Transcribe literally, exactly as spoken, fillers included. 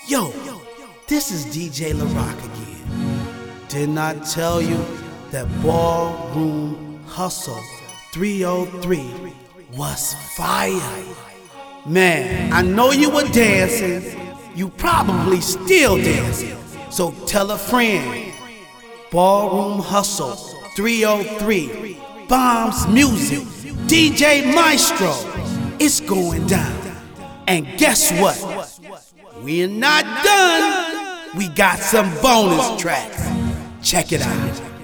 Yo, this is D J LaRock again. Didn't I tell you that Ballroom Hustle three oh three was fire? Man, I know you were dancing. You probably still dancing. So tell a friend. Ballroom Hustle three oh three, Bombs Music, D J Maestro. It's going down. And guess what? We're not done. We got some bonus tracks. Check it out.